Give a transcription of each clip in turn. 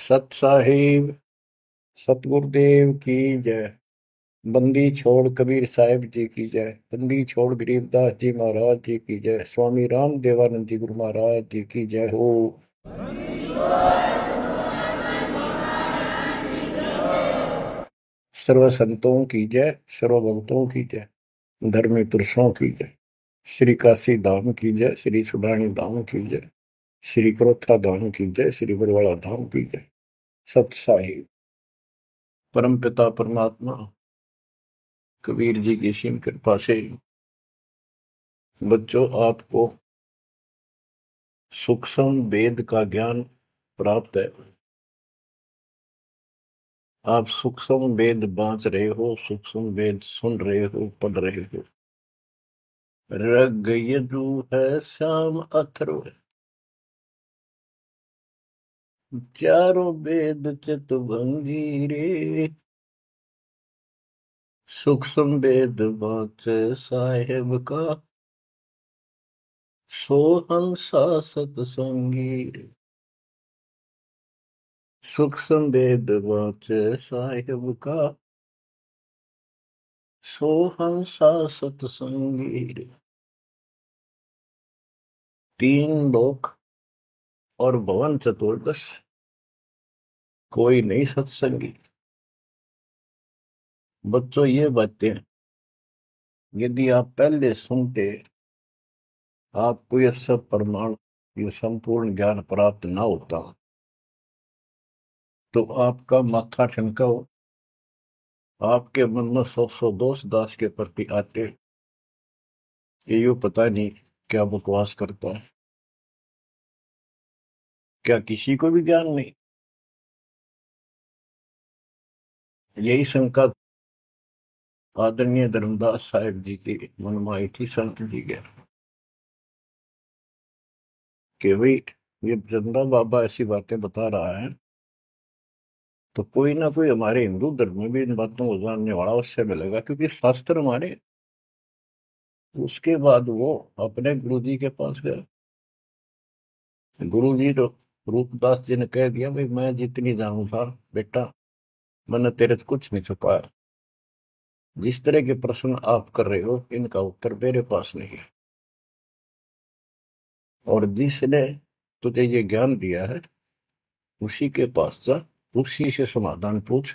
सत साहिब सतगुरुदेव की जय। बंदी छोड़ कबीर साहिब जी की जय। बंदी छोड़ गरीबदास जी महाराज जी की जय। स्वामी राम देवानंद जी गुरु महाराज जी की जय हो। सर्व संतों की जय, सर्व भक्तों की जय, धर्मी पुरुषों की जय। श्री काशी धाम की जय, श्री सुडानी धाम की जय, श्री क्रोथा धाम की जय, श्री बरवाड़ा धाम की जय। सत साहिब परम पिता परमात्मा कबीर जी की सीम कृपा से बच्चों आपको सूक्ष्म वेद का ज्ञान प्राप्त है। आप सूक्ष्म वेद बांच रहे हो, सूक्ष्म वेद सुन रहे हो, पढ़ रहे हो। ऋग यजु है श्याम अथर्व, चारों वेद चतुर्भंगी रे। सूक्ष्म वेद बांच साहेब का, सोहंसा सतसंगी रे। सूक्ष्म वेद बांच साहेब का, सोहंसा सतसंगी रे। तीन लोक और भवन चतुर्दश, कोई नहीं सत्संगी। बच्चों ये बातें यदि आप पहले सुनते, आपको यह सब प्रमाण, ये संपूर्ण ज्ञान प्राप्त ना होता, तो आपका माथा ठनका हो, आपके मन में सौ दोष दास के प्रति आते, ये यूं पता नहीं क्या बकवास करता है, क्या किसी को भी ज्ञान नहीं। यही शंका आदरणीय धर्मदास साहिब जी की मन में आई थी संत जी के, कि भाई ये चंदा बाबा ऐसी बातें बता रहा है, तो कोई ना कोई हमारे हिंदू धर्म में भी इन बातों को जानने वाला उससे मिलेगा, क्योंकि शास्त्र हमारे। उसके बाद वो अपने गुरु जी के पास गया। गुरु जी तो रूपदास जी ने कह दिया, भाई मैं जितनी जानू था बेटा, मैंने तेरे से कुछ नहीं छुपाया। जिस तरह के प्रश्न आप कर रहे हो, इनका उत्तर मेरे पास नहीं है, और जिसने तुझे ये ज्ञान दिया है उसी के पास जा, उसी से समाधान पूछ।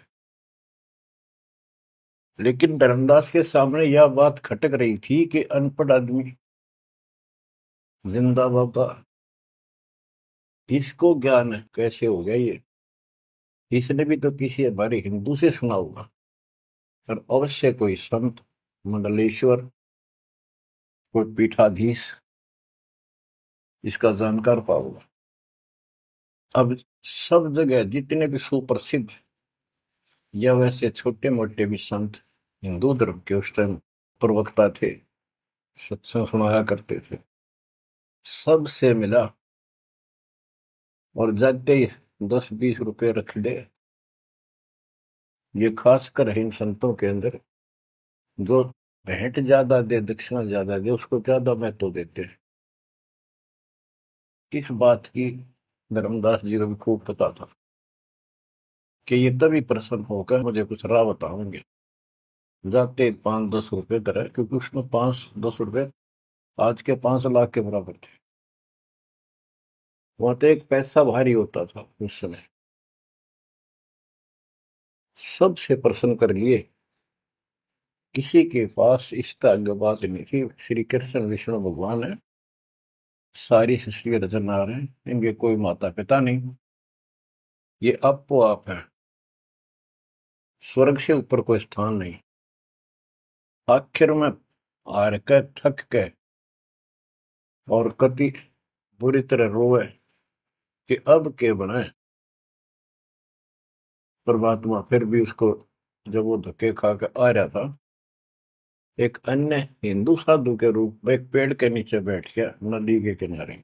लेकिन धर्मदास के सामने यह बात खटक रही थी कि अनपढ़ आदमी, जिंदा बाबा, इसको ज्ञान कैसे हो गया ये? इसने भी तो किसी हमारे हिंदू से सुना होगा, और अवश्य कोई संत, मंडलेश्वर, कोई पीठाधीश इसका जानकार पाओगा। अब सब जगह जितने भी सुप्रसिद्ध या वैसे छोटे मोटे भी संत हिंदू धर्म के उस टाइम प्रवक्ता थे, सत्संग सुनाया करते थे, सबसे मिला, और जाते ही 10-20 रुपए रख दे। ये खासकर इन संतों के अंदर जो भेंट ज्यादा दे, दक्षिणा ज्यादा दे, उसको ज्यादा महत्व देते हैं। इस बात की धर्मदास जी को भी खूब पता था कि ये तभी प्रसन्न होकर मुझे कुछ राह बताएंगे। जाते 5-10 रुपए दर है, क्योंकि उसमें 5-10 रुपए आज के 5 लाख के बराबर थे। वहां तो एक पैसा भारी होता था उस समय। सबसे प्रसन्न कर लिए, किसी के पास इस तरह बात नहीं थी। श्री कृष्ण विष्णु भगवान है, सारी सृष्टि के रचनहार हैं, इनके कोई माता पिता नहीं, ये आपो आप है, स्वर्ग से ऊपर कोई स्थान नहीं। आखिर में हार के, थक के, और कति बुरी तरह रोए कि अब के बने। परमात्मा फिर भी उसको, जब वो धक्के खा के आ रहा था, एक अन्य हिंदू साधु के रूप में एक पेड़ के नीचे बैठ गया, नदी के किनारे।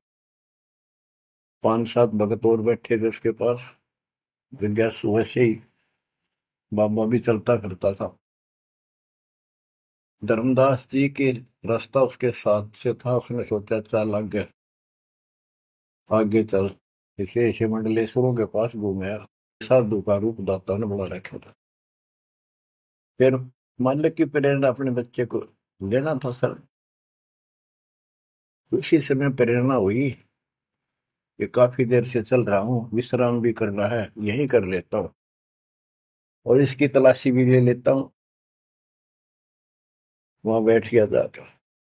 5-7 भगत और बैठे थे उसके पास। जिज्ञासु वैसे ही बाबा भी चलता फिरता था। धर्मदास जी के रास्ता उसके साथ से था, उसने सोचा चल आगे, आगे चल। इसे मंडलेश्वरों के पास घूमे। साधु का रूप दाता ने बना रखा था। फिर मालिक की प्रेरणा अपने बच्चे को लेना था सर। उसी समय प्रेरणा हुई कि काफी देर से चल रहा हूँ, विश्राम भी करना है, यही कर लेता हूँ और इसकी तलाशी भी ले लेता हूँ। वहां बैठ गया जाकर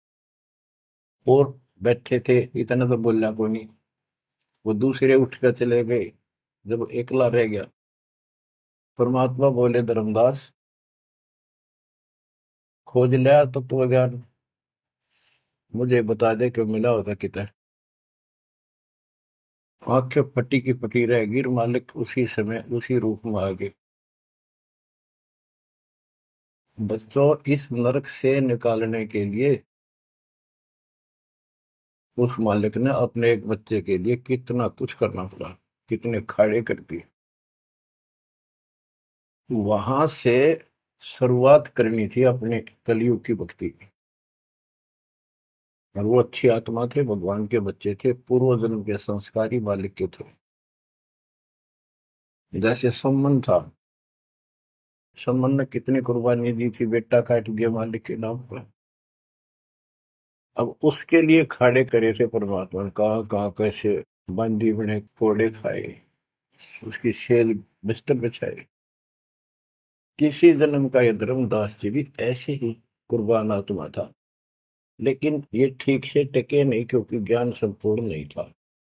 और बैठे थे, इतना तो बोलना कोई नहीं। वो दूसरे उठ कर चले गए। जब एकला रह गया, परमात्मा बोले, धर्मदास खोज लिया तत्व ज्ञान, मुझे बता दे कि मिला होता कितना। आंखें फटी की फटी रह गिर, मालिक उसी समय उसी रूप में आ गए। बच्चों, इस नरक से निकालने के लिए उस मालिक ने अपने एक बच्चे के लिए कितना कुछ करना पड़ा, कितने खाड़े कर दिए। वहां से शुरुआत करनी थी अपने कलयुग की भक्ति की। और वो अच्छी आत्मा थे, भगवान के बच्चे थे, पूर्व जन्म के संस्कारी मालिक के थे। जैसे सम्मन था, सम्मन ने कितनी कुर्बानी दी थी, बेटा काट दिया मालिक के नाम पर। अब उसके लिए खाड़े करे थे परमात्मा ने, कहाँ कहाँ कैसे बंदी बने, कोड़े खाए, उसकी शेल बिस्तर बिछाए। किसी जन्म का ये धर्मदास जी भी ऐसे ही कुर्बान आत्मा था, लेकिन ये ठीक से टिके नहीं क्योंकि ज्ञान संपूर्ण नहीं था।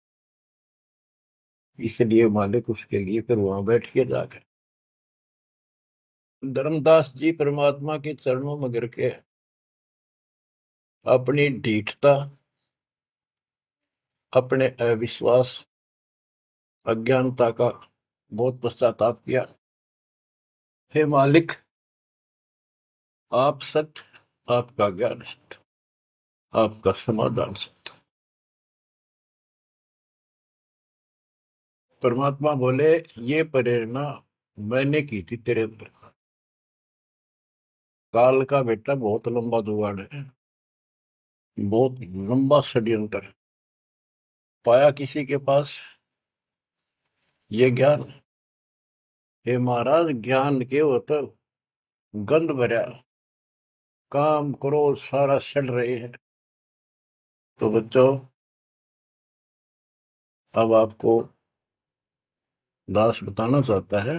इसलिए मालिक उसके लिए फिर वहां बैठ के जाकर धर्मदास जी परमात्मा के चरणों में गिर के अपनी ढीठता, अपने अविश्वास, अज्ञानता का बहुत पश्चाताप किया। हे मालिक, आप सत्य, आपका ज्ञान सत्य, आपका समाधान सत्य। परमात्मा बोले, ये प्रेरणा मैंने की थी तेरे अंदर। काल का बेटा बहुत लंबा जुगाड़ है, बहुत लंबा षड्यंत्र है। पाया किसी के पास ये ज्ञान, हे महाराज, ज्ञान के वो तो गंध भरा, काम करो सारा सड़ रहे हैं। तो बच्चों, अब आपको दास बताना चाहता है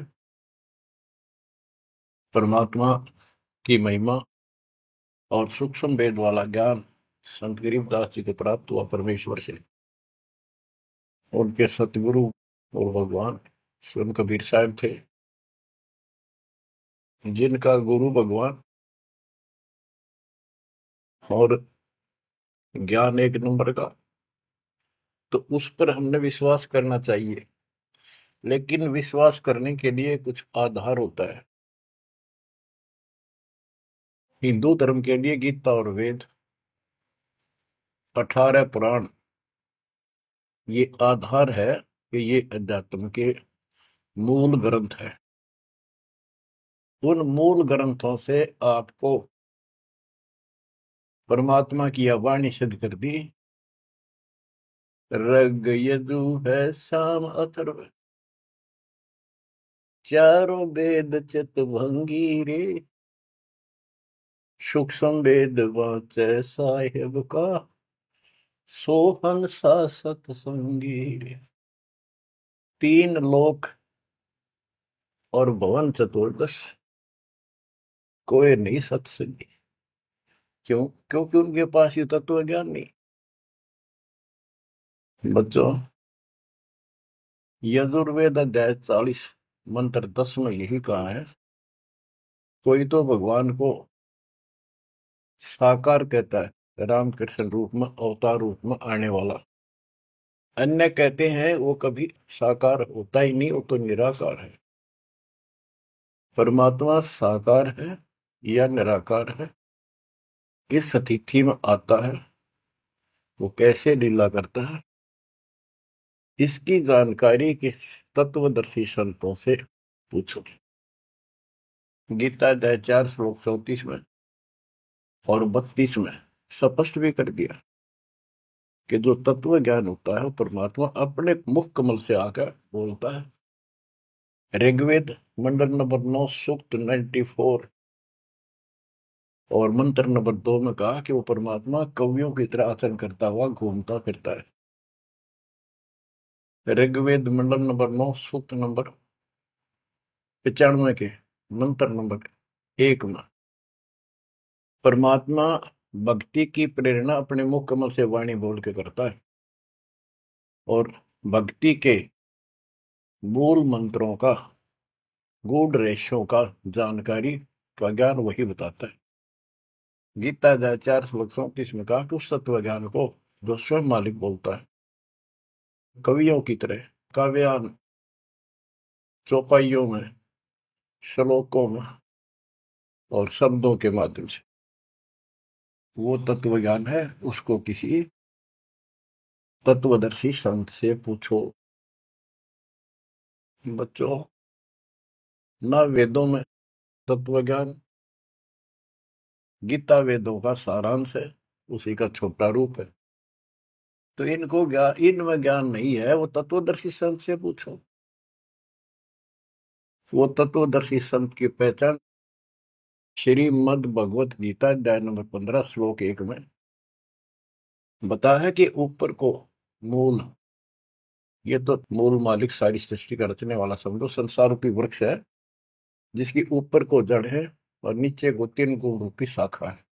परमात्मा की महिमा और सूक्ष्म वेद वाला ज्ञान संत गरीबदास जी को प्राप्त हुआ परमेश्वर से। उनके सतगुरु और भगवान स्वयं कबीर साहब थे, जिनका गुरु भगवान और ज्ञान एक नंबर का। तो उस पर हमने विश्वास करना चाहिए, लेकिन विश्वास करने के लिए कुछ आधार होता है। हिंदू धर्म के लिए गीता और वेद, 18 पुराण, ये आधार है कि ये अध्यात्म के मूल ग्रंथ है। उन मूल ग्रंथों से आपको परमात्मा की वाणी सिद्ध कर दी। ऋग यजु है साम अथर्व, चारों वेद चित भंगी रे, सूक्ष्म वेद वाचे साहेब का, सोहन सा सतसंगी रे। तीन लोक और भवन चतुर्दश, कोई नहीं सत्संगी। क्यों? क्योंकि उनके पास ये तत्व ज्ञान नहीं। बच्चों, यजुर्वेद अध्याय 40 मंत्र 10 में यही कहा है, कोई तो भगवान को साकार कहता है, रामकृष्ण रूप में, अवतार रूप में आने वाला। अन्य कहते हैं वो कभी साकार होता ही नहीं, वो तो निराकार है। परमात्मा साकार है या निराकार है, किस स्थिति में आता है, वो कैसे लीला करता है, इसकी जानकारी किस तत्वदर्शी संतों से पूछो। गीता अध्याय 4 श्लोक 34 में और 32 में स्पष्ट भी कर दिया कि जो तत्व ज्ञान होता है वो परमात्मा अपने मुख कमल से आकर बोलता है। ऋग्वेद मंडल नंबर 9 सूक्त 94 और मंत्र नंबर 2 में कहा कि वो परमात्मा कवियों की तरह आचरण करता हुआ घूमता फिरता है। ऋग्वेद मंडल नंबर 9 सूक्त नंबर 95 के मंत्र नंबर 1 में परमात्मा भक्ति की प्रेरणा अपने मुख कमल से वाणी बोल के करता है और भक्ति के मूल मंत्रों का गूढ़ रहस्यों का जानकारी का ज्ञान वही बताता है। गीता अध्याय 4 श्लोक 34 में कहा कि उस तत्व ज्ञान को जो स्वयं मालिक बोलता है कवियों की तरह काव्यान चौपाइयों में श्लोकों में और शब्दों के माध्यम से वो तत्व ज्ञान है, उसको किसी तत्वदर्शी संत से पूछो। बच्चों, ना वेदों में तत्व ज्ञान, गीता वेदों का सारांश है, उसी का छोटा रूप है। तो इनको ज्ञान, इनमें ज्ञान नहीं है, वो तत्वदर्शी संत से पूछो। वो तत्वदर्शी संत की पहचान श्रीमद् भगवत गीता अध्याय नंबर 15 श्लोक 1 में बता है कि ऊपर को मूल, ये तो मूल मालिक सारी सृष्टि का रचने वाला समझो, संसार रूपी वृक्ष है जिसकी ऊपर को जड़ है और नीचे को 3 गुण रूपी शाखा है।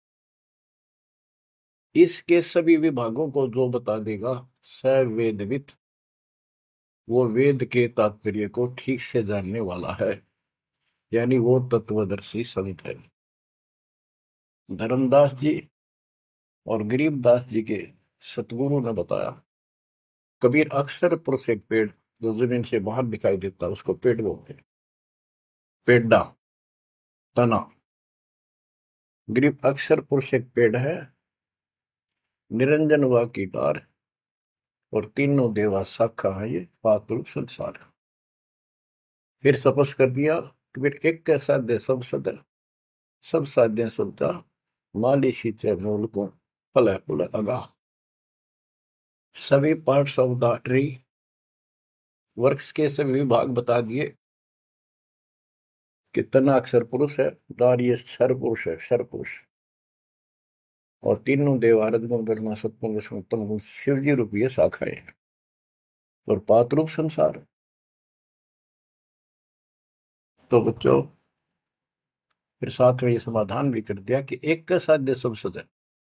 इसके सभी विभागों को जो बता देगा स वेदविद, वो वेद के तात्पर्य को ठीक से जानने वाला है, यानी वो तत्वदर्शी संत है। धर्मदास जी और गरीबदास जी के सतगुरु ने बताया, कबीर अक्सर पुरुष एक पेड़ जो जमीन से बाहर दिखाई देता उसको पेड़ बोलते हैं, पेड़ा, तना। गरीब अक्सर पुरुष एक पेड़ है, निरंजन व की डार और तीनों देवा शाखा है, ये पातुल संसार। फिर तपस कर दिया कबीर, एक कैसा दे सब सदर, सब साध्य सुनता, माली सींचे मूल को फल फूल अगा। सभी पार्ट्स ऑफ द ट्री, वृक्ष के सभी विभाग बता दिए कि तना अक्षर पुरुष है, डार ये क्षर पुरुष है, क्षर पुरुष, और तीनों देव आरद गुण ब्रह्मा सत्पुरुष विष्णु उत्तम गुण शिव जी रूपी शाखाएं और पात रूप संसार। तो बच्चों, फिर साथ में ये समाधान भी कर दिया कि एक का साध्य सब सदन,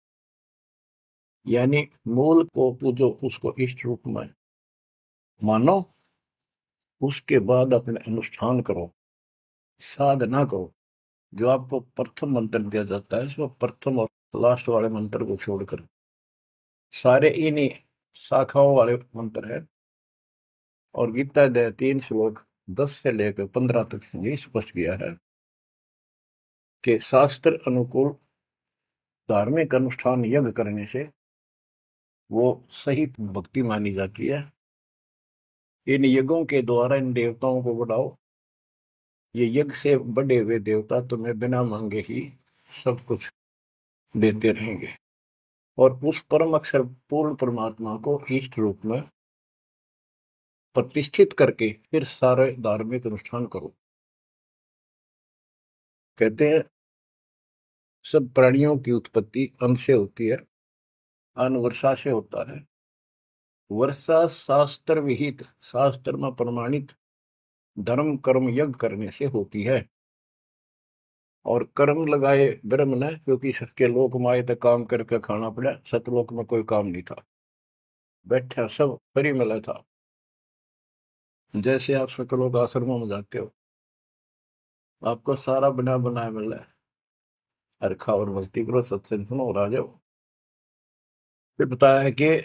यानी मूल को पूजो, उसको इष्ट रूप में मानो, उसके बाद अपने अनुष्ठान करो, साधना करो। जो आपको प्रथम मंत्र दिया जाता है इसमें प्रथम और लास्ट वाले मंत्र को छोड़कर सारे इन्हीं शाखाओं वाले मंत्र है। और गीता अध्याय 3 श्लोक 10 से लेकर 15 तक ये स्पष्ट किया है कि शास्त्र अनुकूल धार्मिक अनुष्ठान यज्ञ करने से वो सही भक्ति मानी जाती है। इन यज्ञों के द्वारा इन देवताओं को बढ़ाओ, ये यज्ञ से बढ़े हुए देवता तुम्हें बिना मांगे ही सब कुछ देते रहेंगे। और उस परम अक्षर पूर्ण परमात्मा को इष्ट रूप में प्रतिष्ठित करके फिर सारे धार्मिक अनुष्ठान करो। कहते हैं सब प्राणियों की उत्पत्ति अन्न से होती है, अन्न वर्षा से होता है। वर्षा शास्त्र विहित, शास्त्र में प्रमाणित धर्म कर्म यज्ञ करने से होती है। और कर्म लगाए ब्रह्म ने, क्योंकि सबके लोक माए तक काम करके खाना पड़ा, सतलोक में कोई काम नहीं था, बैठा सब फ्री मिला था। जैसे आप सतलोक आश्रमों में जाते हो, आपको सारा बना बनाया मिल रहा है, हरखा और भक्ति करो, सत्संग सुनो और आ जाओ। फिर बताया है कि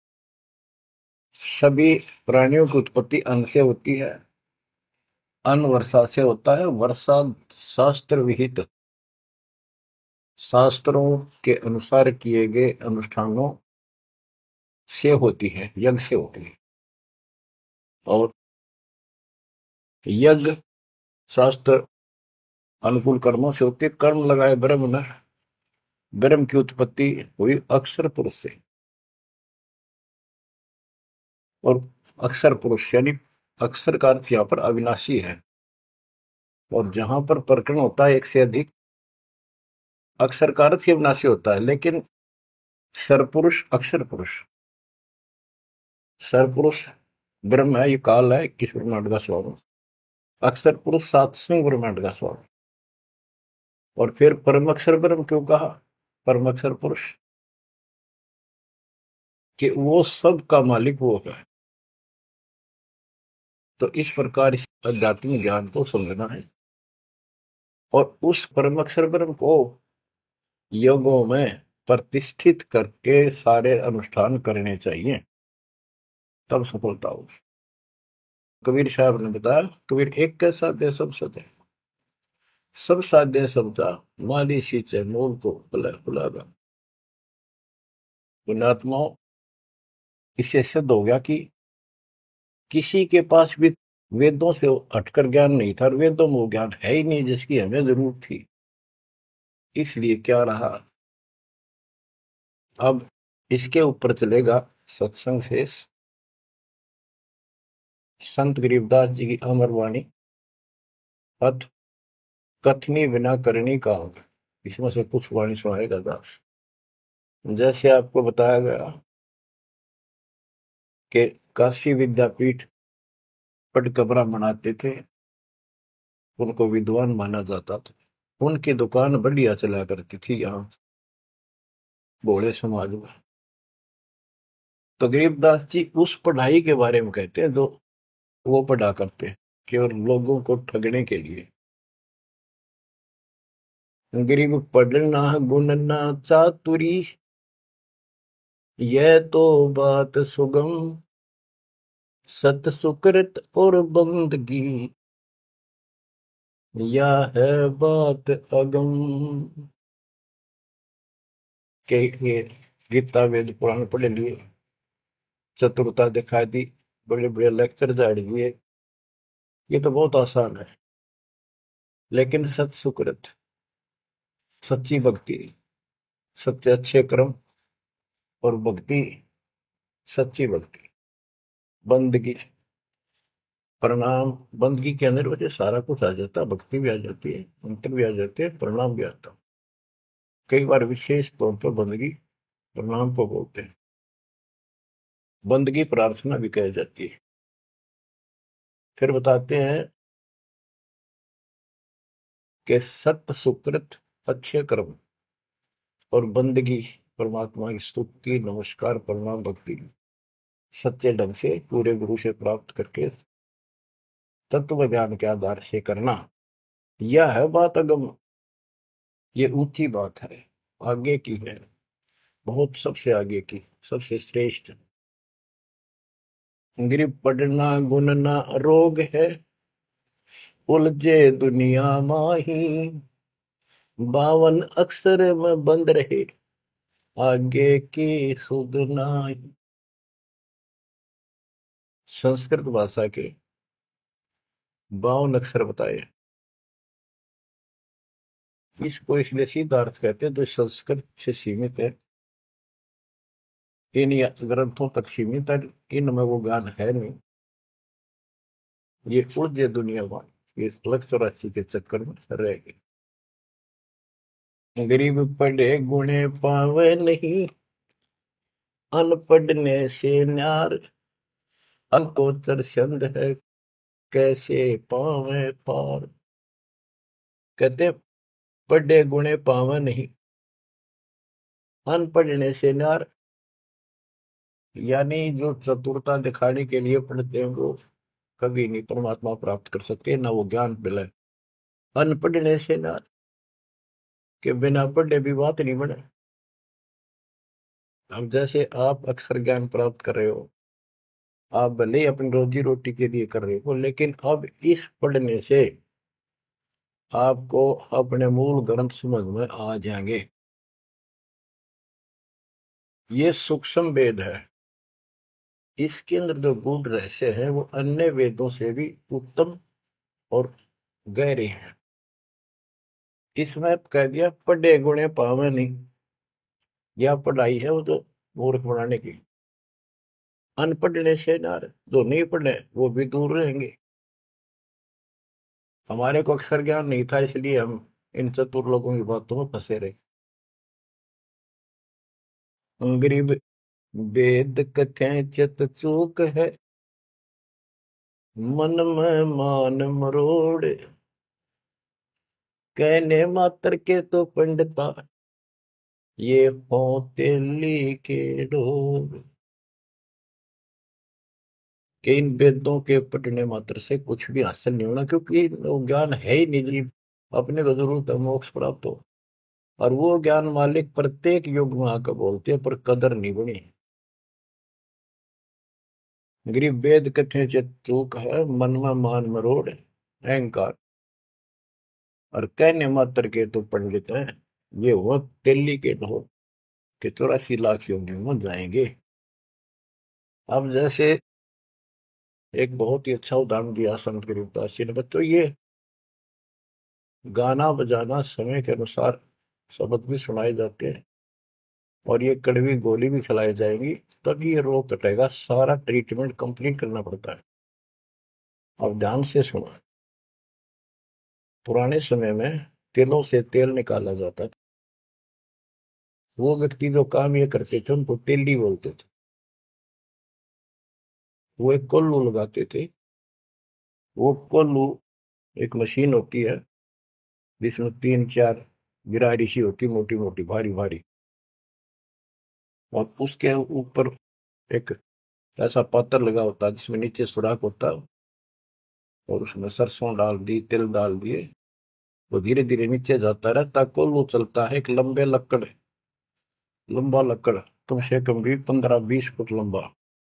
सभी प्राणियों की उत्पत्ति अन्न से होती है, अन्न वर्षा से होता है। वर्षा शास्त्र विहित, शास्त्रों के अनुसार किए गए अनुष्ठानों से होती है, यज्ञ से होती है। और यज्ञ शास्त्र अनुकूल कर्मों से होती है। कर्म लगाए ब्रह्म में, ब्रह्म की उत्पत्ति हुई अक्षर पुरुष से, और अक्षर पुरुष यानी अक्षर का अर्थ यहाँ पर अविनाशी है, और जहां पर प्रकरण होता है एक से अधिक, अक्षर का अर्थ ही अविनाशी होता है। लेकिन सरपुरुष अक्षर पुरुष, सरपुरुष ब्रह्म है, ये काल है 21 ब्रह्मांड का स्वामी, अक्षर पुरुष 7वें ब्रह्मांड का स्वामी। और फिर परम अक्षर ब्रह्म क्यों कहा, परम अक्षर पुरुष, कि वो सब का मालिक वो है। तो इस प्रकार आध्यात्मिक ज्ञान को समझना है, और उस परम अक्षर ब्रह्म को योगों में प्रतिष्ठित करके सारे अनुष्ठान करने चाहिए, तब सफलता होगी। कबीर साहब ने बताया, कबीर एक कैसा दे सब सदे, सब साध्य समझा, माली सींचे मूल को बुलागा। पुण्यात्माओं, इससे सिद्ध हो गया कि किसी के पास भी वेदों से हटकर ज्ञान नहीं था, और वेदों में वो ज्ञान है ही नहीं जिसकी हमें जरूरत थी। इसलिए क्या रहा, अब इसके ऊपर चलेगा सत्संग शेष, संत गरीबदास जी की अमर वाणी, अथ कथनी बिना करनी का होगा। इसमें से कुछ वाणी सुनाएगा दास। जैसे आपको बताया गया कि काशी विद्यापीठ पढ़कर ब्राह्मण आते थे, उनको विद्वान माना जाता था, उनकी दुकान बढ़िया चला करती थी यहाँ भोले समाज में। तो गरीबदास जी उस पढ़ाई के बारे में कहते हैं जो वो पढ़ा करते हैं, केवल लोगों को ठगने के लिए। गरीब पढ़ना गुण ना चातुरी, यह तो बात सुगम, सत सुकृत और बंदगी, या है बात अगम। के ये गीता वेद पुराण पढ़े लिए, चतुरता दिखा दी, बड़े बड़े लेक्चर झाड़ दिए, ये तो बहुत आसान है। लेकिन सत सुकृत, सच्ची भक्ति, सच्चे अच्छे कर्म, और भक्ति, सच्ची भक्ति, बंदगी, प्रणाम, बंदगी के अंदर वजह सारा कुछ आ जाता है, भक्ति भी आ जाती है, मंत्र भी आ जाते हैं, प्रणाम भी आता है। कई बार विशेष तौर पर बंदगी प्रणाम को बोलते हैं, बंदगी प्रार्थना भी कही जाती है। फिर बताते हैं कि सत्य सुकृत, अच्छे कर्म, और बंदगी, परमात्मा की स्तुति, नमस्कार, प्रणाम, भक्ति, सच्चे ढंग से पूरे गुरु से प्राप्त करके तत्व ज्ञान के आधार से करना, यह है बात अगम, ये ऊंची बात है, आगे की है, बहुत सबसे आगे की, सबसे श्रेष्ठ। गिर पड़ना गुण ना रोग है, उलझे दुनिया माही, 52 अक्षर में बंद रहे, आगे की सुध नाही। संस्कृत भाषा के 52 अक्षर बताए, इसको इसलिए सीधा अर्थ कहते हैं जो संस्कृत से सीमित है, इन ग्रंथों तक सीमित है, इनमें वो ज्ञान है नहीं, ये उलझे दुनिया में, ये लग 84 के चक्कर में रह गए। गरीब पढ़े गुणे पावे नहीं, अनपढ़ने से न्यार, अनकोचर छंद है, कैसे पावे पार। कहते पढ़े गुणे पावे नहीं, अनपढ़ने से न्यार, यानी जो चतुरता दिखाने के लिए पढ़ते हैं वो कभी नहीं परमात्मा प्राप्त कर सकते, ना वो ज्ञान मिले। अनपढ़ने से न्यार, के बिना पढ़े भी बात नहीं बने। अब जैसे आप अक्षर ज्ञान प्राप्त कर रहे हो, आप भले ही अपनी रोजी रोटी के लिए कर रहे हो, लेकिन अब इस पढ़ने से आपको अपने मूल ग्रंथ समझ में आ जाएंगे। ये सूक्ष्म वेद है, इसके अंदर जो गूढ़ रहस्य है वो अन्य वेदों से भी उत्तम और गहरे हैं। इसमें कह दिया पढ़े गुणे पावे नहीं, यह पढ़ाई है वो तो मूर्ख बनाने की। अनपढ़ से ना, जो नहीं पढ़े वो भी दूर रहेंगे। हमारे को अक्षर ज्ञान नहीं था, इसलिए हम इन चतुर लोगों की बातों में फंसे रहे। गरीब वेद कथें चित चूक है, मन में मान मरोड़, कहने मात्र के तो पंडिता, ये होते के ढोर। कि इन वेदों के पढ़ने मात्र से कुछ भी हासिल नहीं होना, क्योंकि वो ज्ञान है ही नहीं जी। अपने को जरूरत है मोक्ष प्राप्त हो, और वो ज्ञान मालिक प्रत्येक युग में आकर बोलते हैं, पर कदर नहीं बनी। गरीब वेद कथे चित चूक है, मन में मान मरोड़, अहंकार, और कहने मात्र के तो पंडित हैं, ये हुआ दिल्ली के ढोल के 84 लाख योनियों में जाएंगे। अब जैसे एक बहुत ही अच्छा उदाहरण दिया संत गरीबदास जी ने, बच्चों ये गाना बजाना समय के अनुसार शब्द भी सुनाए जाते हैं, और ये कड़वी गोली भी खिलाई जाएगी, तभी ये रोग कटेगा। सारा ट्रीटमेंट कंप्लीट करना पड़ता है। अब ध्यान से सुनो। पुराने समय में तिलों से तेल निकाला जाता था। वो व्यक्ति जो काम ये करते थे उनको तेली बोलते थे। वो एक कोल्लू लगाते थे। वो कोल्लू एक मशीन होती है, जिसमें 3 4 गिरारी सी होती, मोटी मोटी भारी भारी, और उसके ऊपर एक ऐसा पात्र लगा होता है जिसमें नीचे सुराख होता है, और उसमें सरसों डाल दी, तिल डाल दिए, वो धीरे धीरे नीचे जाता रहता, कोल्लू चलता है। एक लंबा लकड़, कम से कम भी 15 20 फुट लंबा।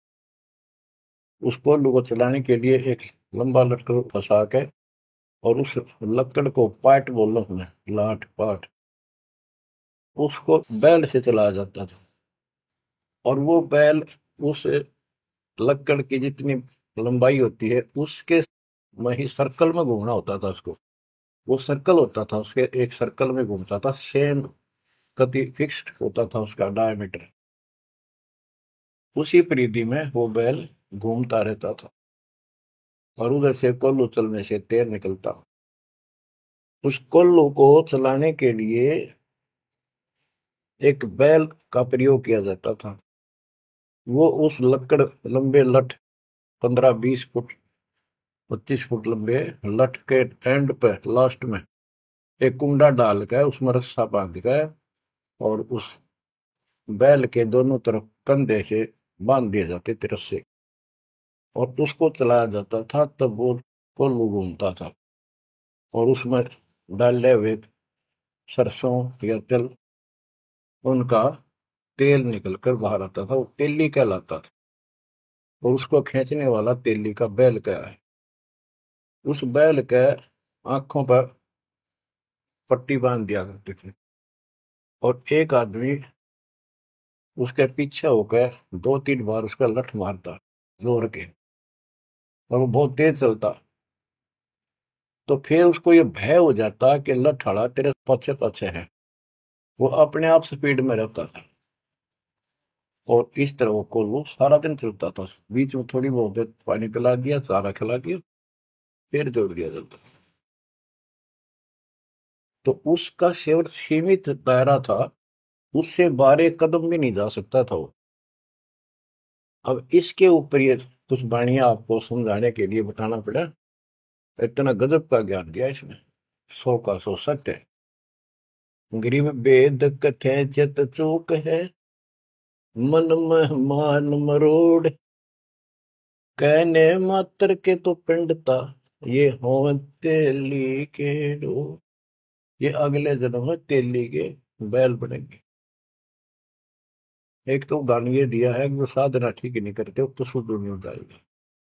उस कोल्लू को चलाने के लिए एक लंबा लकड़ फंसा के, और उस लकड़ को पाट बोलो उसमें, लाट पाट, उसको बैल से चलाया जाता था। और वो बैल उस लकड़ की जितनी लंबाई होती है उसके वही सर्कल में घूमना होता था उसको। वो सर्कल होता था उसके, एक सर्कल में घूमता था, सेम कति फिक्स्ड होता था उसका डायमीटर। उसी परिधि में वो बैल घूमता रहता था, और उधर से कोल्लू चलने से तेल निकलता। उस कोल्लू को चलाने के लिए एक बैल का प्रयोग किया जाता था। वो उस लकड़ लंबे लठ, 15 20 फुट 25 फुट लंबे लठ के एंड पे, लास्ट में एक कुंडा डाल कर उसमें रस्सा बांध कर, और उस बैल के दोनों तरफ कंधे से बांध दिए जाते थे रस्से, और उसको चलाया जाता था। तब वो कोल्लू घूमता था, और उसमें डाले हुए सरसों या तिल, उनका तेल निकलकर बाहर आता था। वो तेली कहलाता था, और उसको खींचने वाला तेली का बैल का है। उस बैल के आंखों पर पट्टी बांध दिया करते थे, और एक आदमी उसके पीछे होकर 2 3 बार उसका लठ मारता जोर के, और वो बहुत तेज चलता। तो फिर उसको ये भय हो जाता कि लठ तेरे पीछे पीछे है। वो अपने आप स्पीड में रहता था, और इस तरह वो सारा दिन चलता था। बीच में थोड़ी बहुत देर पानी पिला दिया, चारा खिला दिया, फिर जोड़ दिया जाता। तो उसका केवल सीमित दायरा था, उससे 12 कदम भी नहीं जा सकता था वो। अब इसके ऊपर ये कुछ वाणियां आपको समझाने के लिए बताना पड़ा। इतना गजब का ज्ञान दिया इसमें, 100 का 100 सत्य है। गरीब वेद कथे चित चूक है, मन में मान मरोड़, कहने मात्र के तो पिंडता, ये हो तेली के डो। ये अगले जन्म में तेली के बैल बनेंगे। एक तो उदाहरण ये दिया है कि वो साधना ठीक नहीं करते तो शुद्ध नहीं हो जाएगा।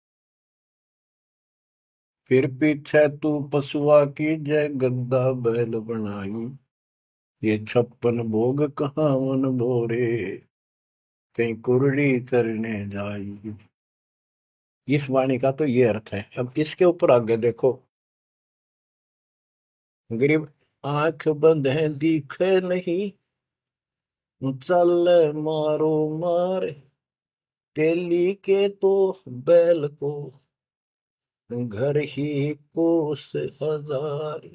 फिर पीछे तू पशुआ की जय, गद्दा बैल बनाई, ये 56 भोग कहाँ मन भोरे, कहीं कुरड़ी चरने जाई। इस वाणी का तो ये अर्थ है। अब इसके ऊपर आगे देखो। गरीब आंख बंद है दिखे नहीं, चल मारो मार, तेली के तो बैल को घर ही कोस हजार,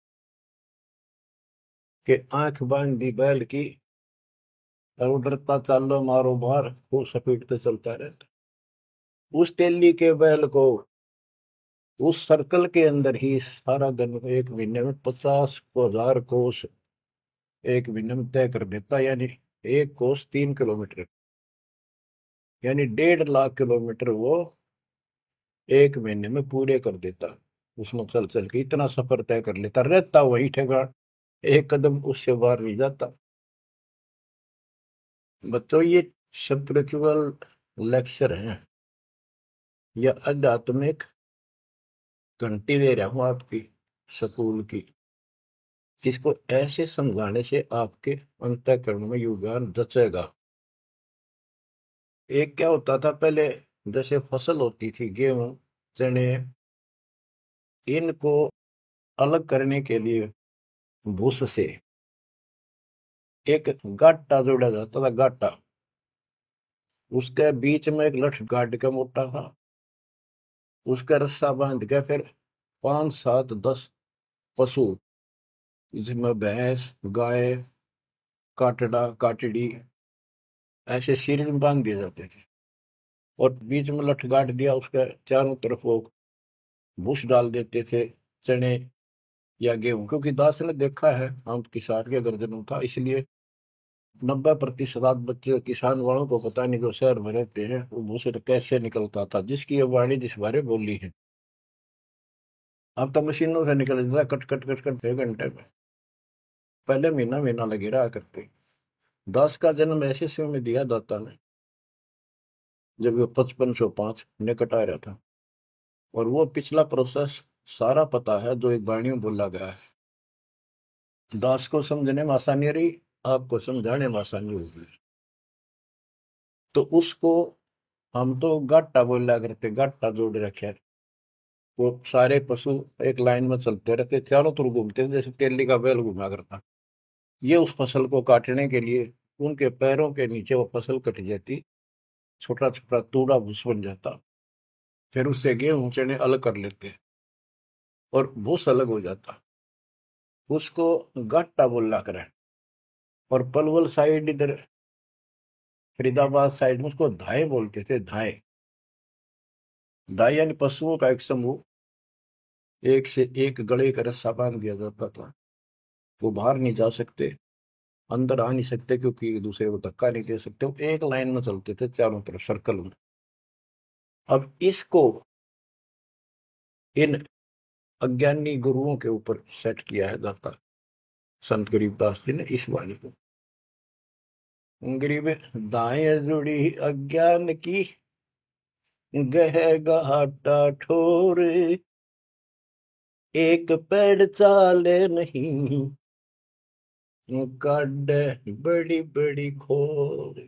के आंख बांध दी बैल की और उधरता चालो मारो मार, वो सपेटते चलता रहता। उस तेली के बैल को उस सर्कल के अंदर ही सारा दिन, एक महीने में 50,000 कोस एक महीने में तय कर देता, यानी एक कोस 3 किलोमीटर, यानी 1.5 लाख किलोमीटर वो एक महीने में पूरे कर देता। उसमें चल चल के इतना सफर तय कर लेता, रहता वही ठेकान, एक कदम उससे बाहर नहीं जाता। बच्चों ये स्पिरिचुअल लेक्चर है या आध्यात्मिक घंटी दे रहा हूं आपकी स्कूल की। इसको ऐसे समझाने से आपके अंतःकरण में योगदान रचेगा। एक क्या होता था पहले, जैसे फसल होती थी गेहूं चने, इनको अलग करने के लिए भूस से एक गाटा जोड़ा जाता था, गाटा। उसके बीच में एक लठ गाड़ के मोटा था, उसका रस्सा बांध के फिर 5 7 10 पशु, जिसमें भैंस गाय काटड़ा काटड़ी ऐसे शरीर में बांध दिए जाते थे, और बीच में लठ गाड़ दिया, उसके चारों तरफ वो भूस डाल देते थे, चने या गेहूं। क्योंकि दास ने देखा है, हम किसान के गर्जनों था, इसलिए 90% बच्चे किसान वालों को पता नहीं, जो शहर में रहते हैं, वो भूसे कैसे निकलता था, जिसकी ये वाणी जिस बारे बोली है। अब तो मशीनों से निकल जाता है, कट कट कट कट 1 घंटे में। पहले महीना महीना लगे रहा करते। दास का जन्म ऐसे समय में दिया दाता ने जब वो 5505 निकट आ रहा था, और वो पिछला प्रोसेस सारा पता है जो एक वाणी में बोला गया है। दास को समझने में आसानी रही, आपको समझाने में आसानी होगी। तो उसको हम तो गाटा बोला करते, गाटा जोड़ रखे है। वो सारे पशु एक लाइन में चलते रहते, चारों तरफ घूमते थे, जैसे तेली का बैल घुमा करता। ये उस फसल को काटने के लिए उनके पैरों के नीचे वो फसल कट जाती, छोटा छोटा तूड़ा भूस बन जाता। फिर उससे गेहूं चने अलग कर लेते और भूस अलग हो जाता। उसको गट्टा बोला करे। और पलवल साइड इधर फरीदाबाद साइड में उसको धाए बोलते थे, धाए। धाए यानी पशुओं का एक समूह, एक से एक गले का रस्सा बांध दिया जाता था। वो बाहर नहीं जा सकते, अंदर आ नहीं सकते, क्योंकि एक दूसरे को धक्का नहीं दे सकते। वो एक लाइन में चलते थे चारों तरफ सर्कल में। अब इसको इन अज्ञानी गुरुओं के ऊपर सेट किया है दाता संत गरीबदास जी ने इस वाणी को। गरीब दाएं जुड़ी अज्ञान की, गह घाटा ठोर, एक पेड़ चाले नहीं, काट बड़ी बड़ी खोर।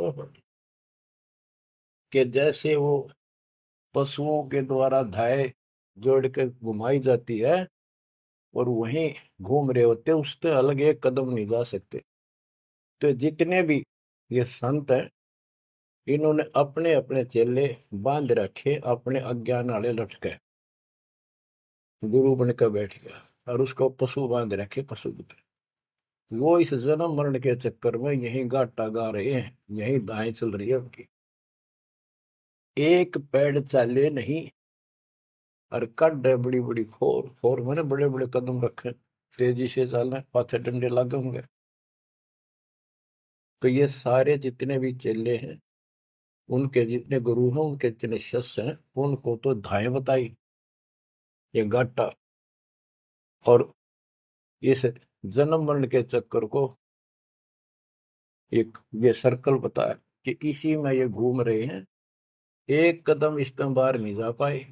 के जैसे वो पशुओं के द्वारा धाय जोड़ के घुमाई जाती है और वहीं घूम रहे होते, उससे अलग एक कदम नहीं जा सकते। तो जितने भी ये संत हैं, इन्होंने अपने अपने चेले बांध रखे, अपने अज्ञान वाले लटके। गुरु बनकर बैठ गया और उसको पशु बांध रखे, पशु की तरह। वो इस जन्म मरण के चक्कर में यही गाटा गा रहे हैं, यही दाएं चल रही है उनकी। एक पेड़ चाले नहीं, और कड है बड़ी बड़ी खोर। खोर मैंने बड़े बड़े कदम रखे, तेजी से चलना, पाथे डंडे लगे होंगे। तो ये सारे जितने भी चेले हैं, उनके जितने गुरु हैं, उनके जितने शिष्य हैं, उनको तो धाए बताई ये गाटा, और इस जन्म मरण के चक्कर को एक ये सर्कल बताया कि इसी में ये घूम रहे हैं। एक कदम इस तरह बाहर नहीं जा पाए।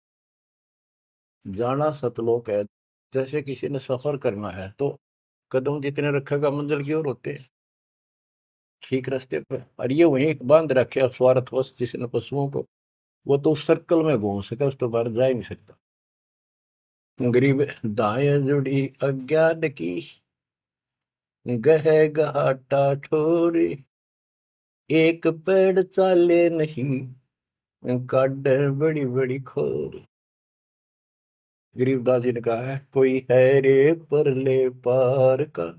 जाना सतलोक है। जैसे किसी ने सफर करना है तो कदम जितने रखेगा मंजिल की ओर होते हैं, ठीक रास्ते पे। और ये वहीं बांध रखे स्वार्थवश जिसने पशुओं को, वो तो उस सर्कल में घूम सके, उस तो बाहर जा ही नहीं सकता। गरीब दाएं जुड़ी अज्ञान की, गह घाटा ठोरी, एक पेड़ चाले नहीं, काट बड़ी बड़ी खोर। गरीबदास जी ने कहा है, कोई है रे परले पार का,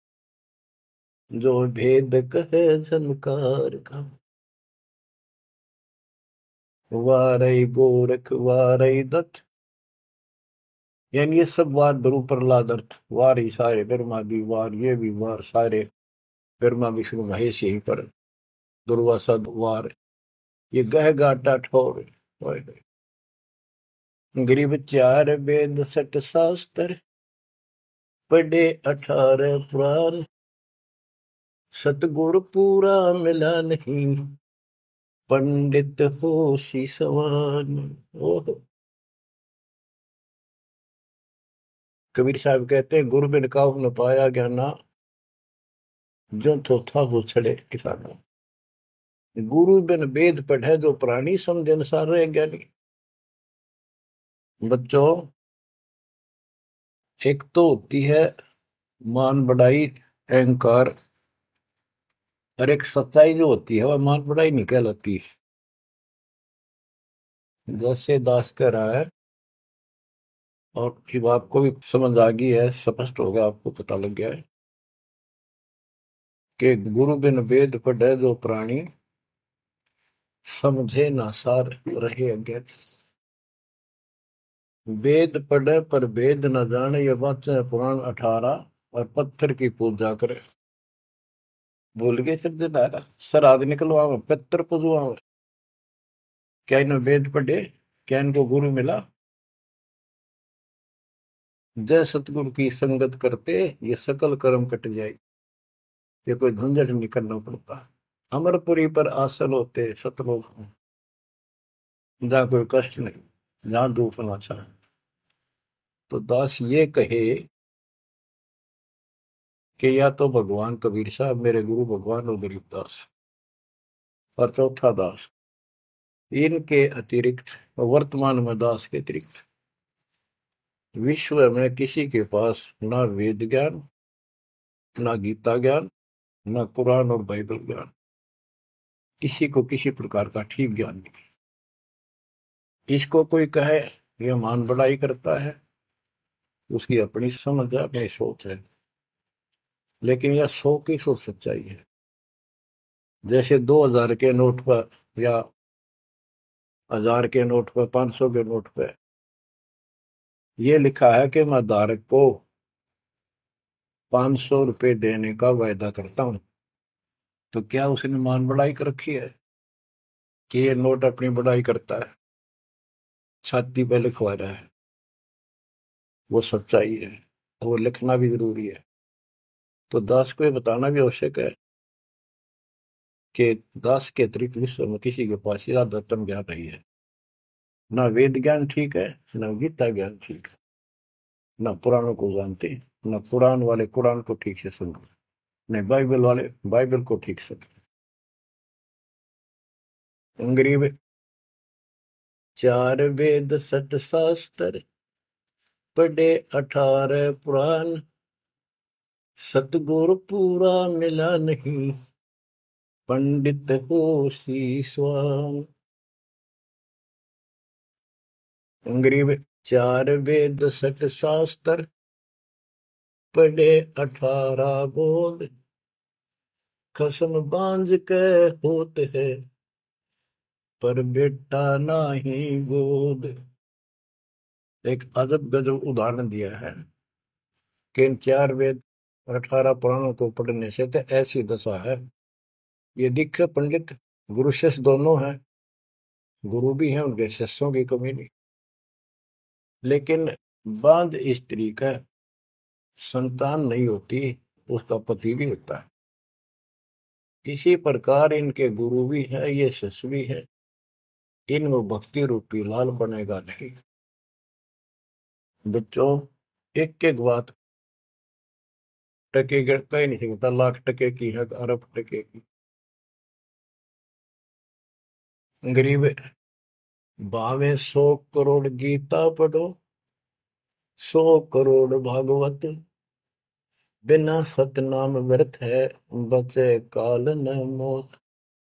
जो भेद कहे झनकार का। वारई गोरख वारई दत्त, यानी ये सब वार ध्रुव प्रहलाद अर्थ, वार ही सारे, ब्रह्मा भी वार, ये भी वार, सारे ब्रह्मा विष्णु महेश यहीं पर, दुर्वासा वार, ये गह गाटा ठोर। ओए होए। गरीब चार वेद सठ शास्त्र, पढ़े 18 पुराण, सतगुर पूरा मिला नहीं, पंडित हो सी सवान। ओह, कबीर साहब कहते हैं, गुरु बिन काहू न पाया ज्ञाना, जो थोथा वो छड़े किसाना। गुरु बिन वेद पढ़े जो प्राणी, समझ अनुसार रहे ज्ञानी। बच्चों, एक तो होती है मान बढ़ाई, अहंकार, और एक सच्चाई जो होती है वह मान बढ़ाई नहीं कहलाती। जैसे दास कह रहा है, और जब आपको भी समझ आ गई है, स्पष्ट होगा, आपको पता लग गया है कि गुरु बिन वेद पढ़े जो प्राणी, समझे ना सार रहे अज्ञानी। वेद पढ़े पर वेद न जाने, ये वाचे पुराण 18, और पत्थर की पूजा करे। भूल गए सिद्धिदारा, श्राद्ध निकलवावे, पितर पुजवावे। क्या इन्हें वेद पढ़े, क्या इनको गुरु मिला? जय सतगुरु की संगत करते, ये सकल कर्म कट जाए। ये कोई झंझट नहीं करना पड़ता। अमरपुरी पर आसल होते सतलोक में, जहाँ कोई कष्ट नहीं, जहाँ दुख ना चाहे। तो दास ये कहे कि या तो भगवान कबीर साहब मेरे गुरु भगवान और गरीबदास, और चौथा दास, इनके अतिरिक्त, वर्तमान में दास के अतिरिक्त विश्व में किसी के पास ना वेद ज्ञान, ना गीता ज्ञान, ना कुरान और बाइबल ज्ञान, किसी को किसी प्रकार का ठीक ज्ञान नहीं। इसको कोई कहे ये मान बढ़ाई करता है, उसकी अपनी समझ है, अपनी सोच है, लेकिन यह 100 की 100 सच्चाई है। जैसे 2000 के नोट पर, या 1000 के नोट पर, 500 के नोट पर यह लिखा है कि मैं धारक को 500 रुपए देने का वायदा करता हूं, तो क्या उसने मान बढ़ाई कर रखी है कि ये नोट अपनी बढ़ाई करता है, छाती पे लिखवा रहा है? वो सच्चाई है, वो लिखना भी जरूरी है। तो दास को ये बताना भी आवश्यक है कि दास के अतिरिक्त विश्व में किसी के पास ज्यादातर ज्ञान नहीं है। ना वेद ज्ञान ठीक है, ना गीता ज्ञान ठीक है, ना पुराणों को जानते, ना पुराण वाले कुरान को ठीक से समझते, न बाइबल वाले बाइबल को ठीक से। गरीब चार वेद सठ शास्त्र, पढ़े 18 पुराण, सतगुरु पूरा मिला नहीं, पंडित हो शीसवान। गरीब चार वेद सठ शास्त्र, पढ़े 18 बोध, खसम बांझ के होते है, पर बेटा नाही गोद। एक अजब गजब उदाहरण दिया है कि इन 4 वेद और 18 पुराणों को पढ़ने से तो ऐसी दशा है, ये दिखे पंडित, गुरु शिष्य दोनों हैं, गुरु भी हैं, उनके शिष्यों की कमी नहीं, लेकिन बांध स्त्री का संतान नहीं होती, उसका पति भी होता है। इसी प्रकार इनके गुरु भी है, ये शिष्य भी है, इनमें भक्ति रूपी लाल बनेगा नहीं। बच्चों, एक एक बात टके कह नहीं सकता, लाख टके की है, अरब टके की। गरीब भावे 100 करोड़ गीता पढ़ो, 100 करोड़ भागवत, बिना सतनाम व्यर्थ है, बचे काल न मौत।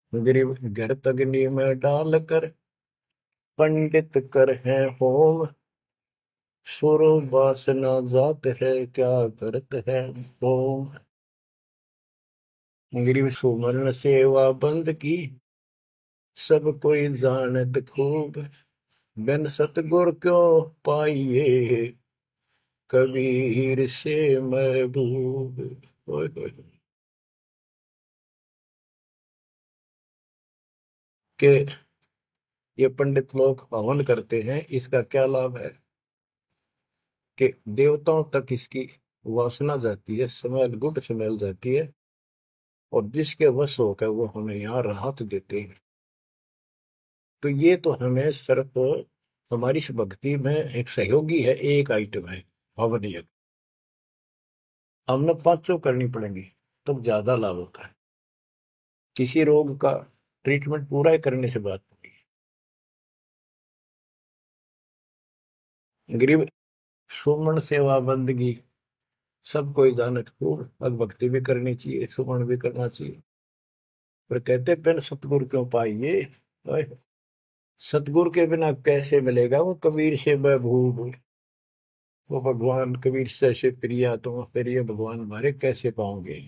गिरिव घृत अग्नि में डाल कर पंडित कर है होम। सुर वासना जात है क्या करत है होम। गिरिव सुमरण सेवा बंद की सब कोई जानत खूब। बिन सतगुर क्यों पाइए कबीर से महबूब। ओए होए। के ये पंडित लोग हवन करते हैं, इसका क्या लाभ है कि देवताओं तक इसकी वासना जाती है, स्मेल, गुड स्मेल जाती है, और जिसके वश होकर वो हमें यहाँ राहत देते हैं। तो ये तो हमें सिर्फ हमारी इस भक्ति में एक सहयोगी है, एक आइटम है हवन यज्ञ। हमने पांचों करनी पड़ेंगी तब ज्यादा लाभ होता है। किसी रोग का ट्रीटमेंट पूरा ही करने से बात होगी। गरीब सुमन सेवा बंदगी सब कोई जानत खूब। अब भक्ति भी करनी चाहिए, सुमन भी करना चाहिए। पर कहते बिन सतगुरु क्यों पाइए। ओए, सतगुरु के बिना कैसे मिलेगा वो कबीर से महबूब। वो भगवान कबीर से ऐसे प्रिया तुम प्रिय भगवान हमारे कैसे पाओगे।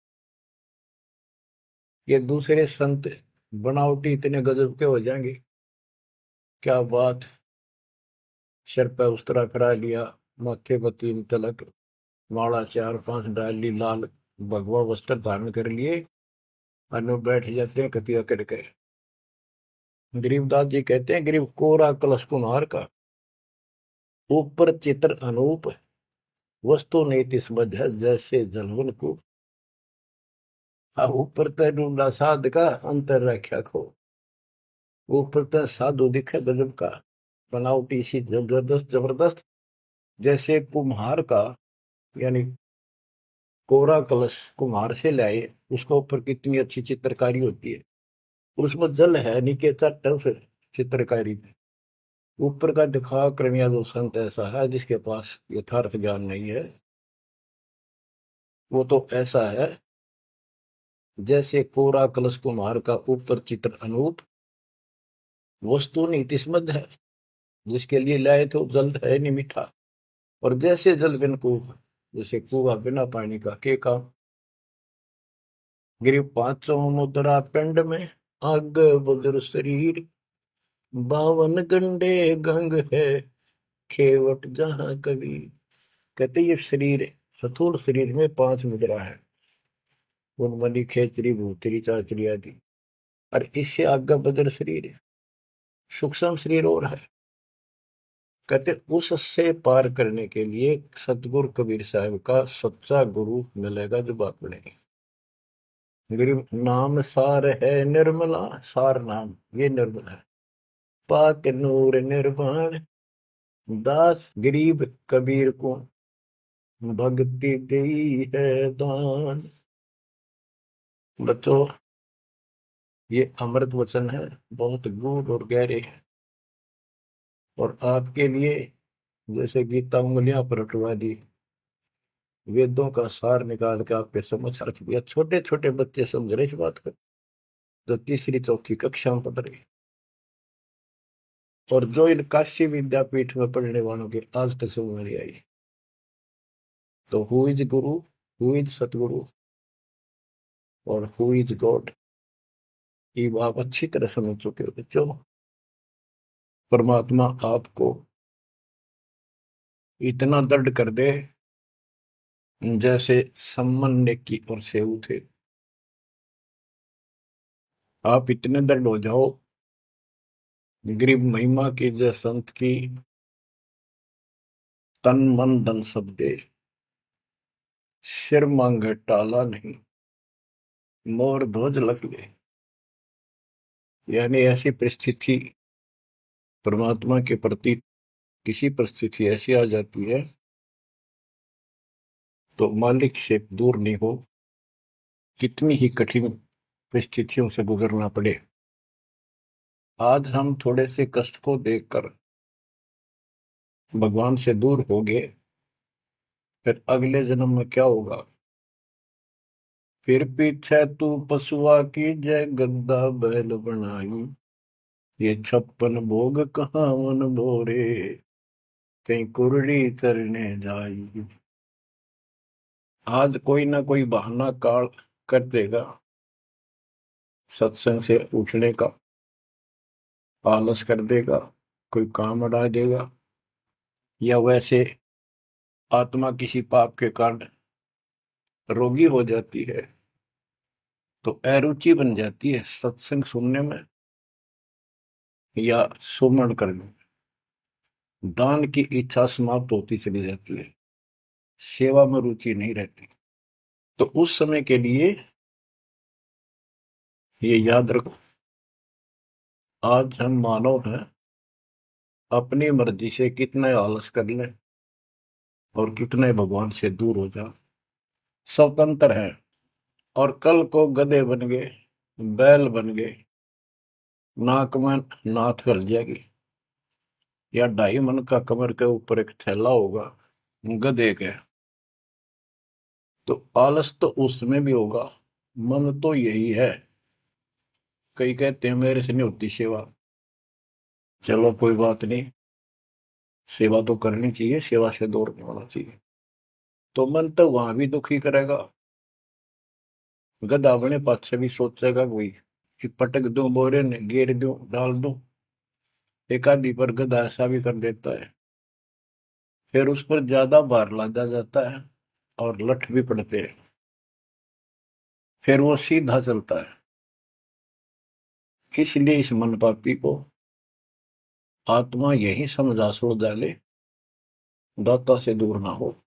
ये दूसरे संत बनावटी इतने गजब के हो जाएंगे, क्या बात। सिर पर उस्तरा करा लिया, माथे पर 3 तिलक, माला 4-5 डाल ली, लाल भगवा वस्त्र धारण कर लिए, और बैठ जाते हैं कतिया करके। गरीबदास जी कहते हैं गरीब कोरा कलश कुम्हार का, ऊपर चित्र अनूप, वस्तु नीति समझ है जैसे जलवन को। ऊपर तो ढूंढा साध का, अंतर रख्या खो। ऊपर तो साधु दिखे गजब का, बनावटी सी जबरदस्त जबरदस्त, जैसे कुम्हार का, यानी कोरा कलश कुम्हार से लाए, उसके ऊपर कितनी अच्छी चित्रकारी होती है, और उसमें जल है नीचे चट उस चित्रकारी में। ऊपर का दिखा क्रमिया जो संत ऐसा है जिसके पास यथार्थ ज्ञान नहीं है, वो तो ऐसा है जैसे कोरा कलश कुम्हार का, ऊपर चित्र अनूप, वस्तु नीति समझ है, जिसके लिए लाए तो जल है नहीं मीठा। और जैसे जल बिन कुआं, जैसे कुआं बिना पानी का के काम। गिरि पांचों मुद्रा पिंड में, आग बुदर शरीर, 52 गंग है खेवट जहां कबीर। कहते ये शरीर, स्थूल शरीर में 5 मुद्रा है, उन्मनी खेचरी भूतरी चाचरी आदि। और इससे आगे बदर शरीर है, सूक्ष्म शरीर और है। कहते उससे पार करने के लिए सतगुरु कबीर साहब का सच्चा गुरु मिलेगा जो बात बनेगी। गरीब नाम सार है निर्मला, सार नाम ये निर्मल है, पाक नूर निर्वाण, दास गरीब कबीर को भक्ति दी है दान। बच्चों, ये अमृत वचन है, बहुत गूढ़ और गहरे है, और आपके लिए जैसे गीता उंगलियां पर उठवा दी, वेदों का सार निकाल के आपके समझ रख दिया। छोटे छोटे बच्चे समझ रहे इस बात को, जो तीसरी चौथी कक्षा में पढ़ रहे, और जो इन काशी विद्यापीठ में पढ़ने वालों के आज तक समझ नहीं आई। तो who is guru, who is satguru, और हु इज गॉड, ये आप अच्छी तरह समझ चुके हो बच्चों। परमात्मा आपको इतना दृढ़ कर दे जैसे सम्मन ने की और सेऊ थे। आप इतने दृढ़ हो जाओ, गरीब महिमा की जय संत की, तन मन धन सब दे, सिर मांगे टाला नहीं, मोर ध्वज लग ले। यानी ऐसी परिस्थिति परमात्मा के प्रति, किसी परिस्थिति ऐसी आ जाती है तो मालिक से दूर नहीं हो, कितनी ही कठिन परिस्थितियों से गुजरना पड़े। आज हम थोड़े से कष्ट को देखकर भगवान से दूर हो गए, फिर अगले जन्म में क्या होगा फिर पीछे तू पशुआ की जय गद्दा बैल बनाई, ये 56 भोग कहाँ मन भोरे, कहीं कुरड़ी चरने जाई। आज कोई ना कोई बहाना काल कर देगा सत्संग से उठने का, आलस कर देगा, कोई काम अड़ा देगा, या वैसे आत्मा किसी पाप के कारण रोगी हो जाती है तो अरुचि बन जाती है सत्संग सुनने में या सुमरण करने में, दान की इच्छा समाप्त होती चली जाती है, सेवा में रुचि नहीं रहती। तो उस समय के लिए ये याद रखो, आज हम मानव हैं, अपनी मर्जी से कितने आलस कर लें और कितने भगवान से दूर हो जाए, स्वतंत्र है। और कल को गधे बन गए, बैल बन गए, नाक में नाथ गल जाएगी, या 2.5 मन का कमर के ऊपर एक थैला होगा गधे के, तो आलस तो उसमें भी होगा। मन तो यही है। कई कहते हैं मेरे से नहीं होती सेवा, चलो कोई बात नहीं, सेवा तो करनी चाहिए, सेवा से दूर नहीं होना चाहिए। तो मन तो वहां भी दुखी करेगा, गधा बने पाछे भी सोचेगा कोई कि पटक दूं बोरे ने, गेर दूं, डाल दूं। एक आदि पर गधा ऐसा भी कर देता है, फिर उस पर ज्यादा भार लादा जाता है और लठ भी पड़ते हैं, फिर वो सीधा चलता है। इसलिए इस मन पापी को आत्मा यही समझा सोच डाले, दाता से दूर ना हो।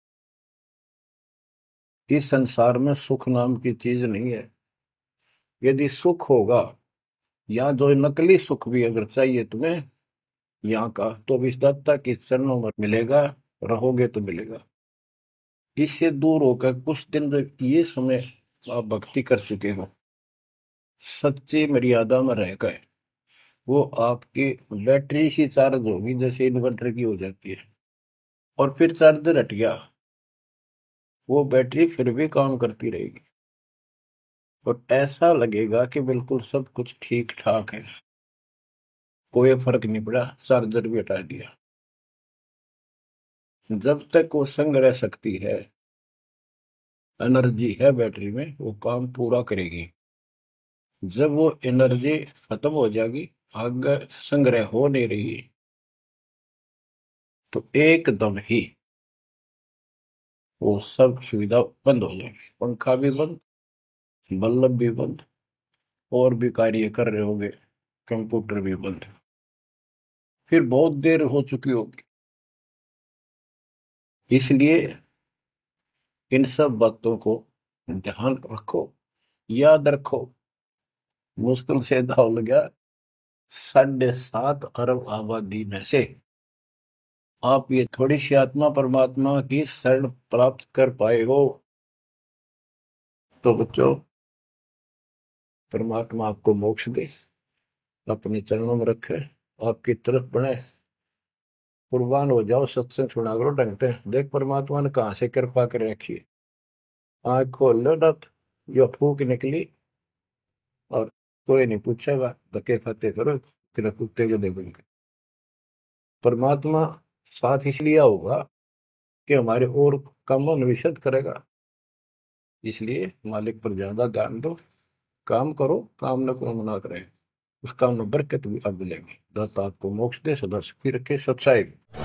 इस संसार में सुख नाम की चीज नहीं है। यदि सुख होगा, या जो नकली सुख भी अगर चाहिए तुम्हें यहाँ का, तो भी इस दाता के चरणों में मिलेगा, रहोगे तो मिलेगा। इससे दूर होकर कुछ दिन जो ये समय आप भक्ति कर चुके हो, सच्ची मर्यादा में रह गए, वो आपकी बैटरी सी चार्ज होगी जैसे इन्वर्टर की हो जाती है, और फिर चार्जर हट गया, वो बैटरी फिर भी काम करती रहेगी और ऐसा लगेगा कि बिल्कुल सब कुछ ठीक ठाक है, कोई फर्क नहीं पड़ा, चार्जर भी हटा दिया। जब तक वो संग्रह शक्ति है, एनर्जी है बैटरी में, वो काम पूरा करेगी। जब वो एनर्जी खत्म हो जाएगी, आगे संग्रह हो नहीं रही, तो एकदम ही वो सब सुविधा बंद हो जाएगी, पंखा भी बंद, बल्ब भी बंद, और भी कार्य कर रहे होंगे, कंप्यूटर भी बंद, फिर बहुत देर हो चुकी होगी। इसलिए इन सब बातों को ध्यान रखो, याद रखो। मुश्किल से दाव लगा 7.5 अरब आबादी में से आप ये थोड़ी सी आत्मा परमात्मा की शरण प्राप्त कर पाए हो। तो बच्चों, परमात्मा आपको मोक्ष दे, अपने चरणों में रखे, आपकी तरफ बढ़े, कुर्बान हो जाओ, सत्संग सुना करो ढंग से। देख परमात्मा ने कहां से कृपा कर रखी है। आँख खोल लो ना, जो फूक निकली, और कोई नहीं पूछेगा, धक्के खाते करो कि कुत्ते को देखेंगे। परमात्मा साथ इसलिए होगा कि हमारे और कामों में विशद करेगा, इसलिए मालिक पर ज्यादा ध्यान दो, काम करो, काम न को मना करें, उस काम में बरकत भी अब मिलेगी। दाता आपको मोक्ष दे, सदा सुखी रखे, सत्साई।